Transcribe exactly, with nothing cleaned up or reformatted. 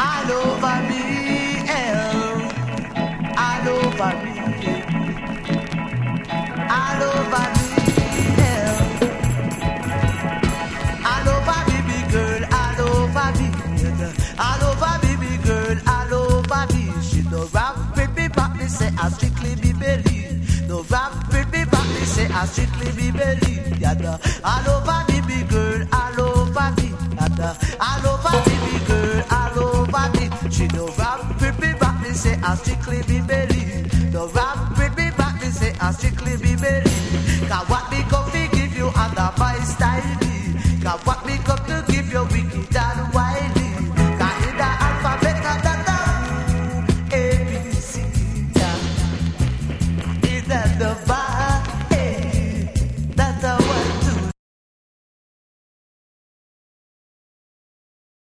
all over me, hell, all over me, all over me, hell, all over me, big girl, all over me, all over me, big girl, all over me. She no rap with me, but me say I strictly be believe. No rap with me, but me say I strictly be believe. Yada, all over me, big girl, all over me. Yada, all over me, big girl, all over me. She no rap with me, but me say I strictly be believe. No rap with me, but me say I strictly be believe. Cause what me come to give you and the my style be. Cause what